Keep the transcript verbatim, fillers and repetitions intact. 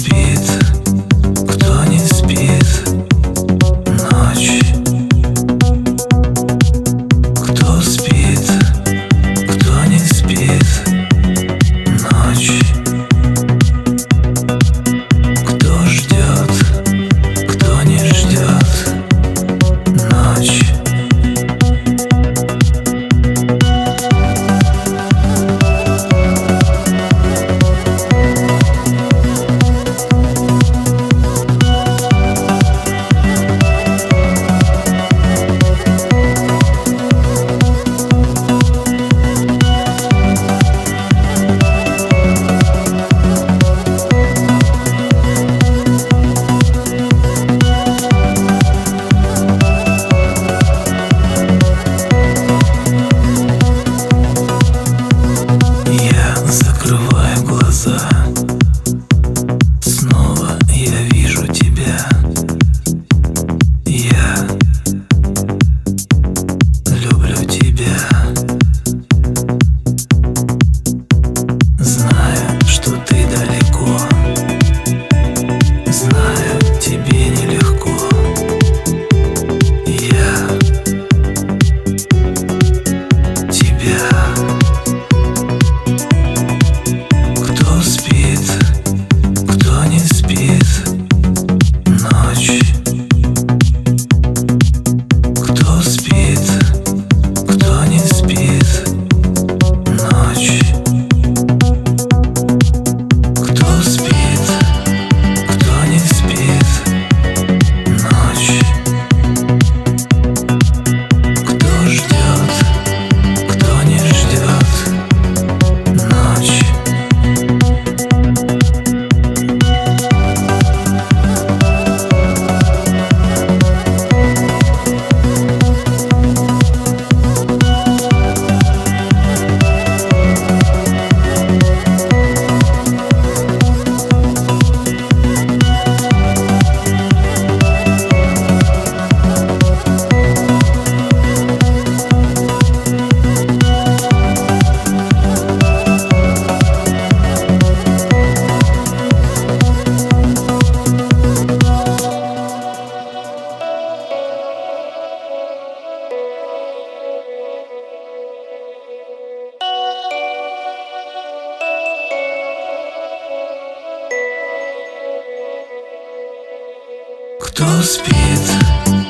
спит, кто не спит? Ночь. Кто спит, кто не спит? Ночь. Кто ждет, кто не ждет? Ночь. Закрываю глаза, снова я вижу тебя. Я люблю тебя. Знаю, что ты далеко, знаю, тебе нелегко. Я тебя. Кто спит, кто не спит? Ночь. Кто спит, кто не спит? Ночь. Кто спит, кто не спит? Ночь. Кто ждет, кто не ждет? Ночь. Кто спит?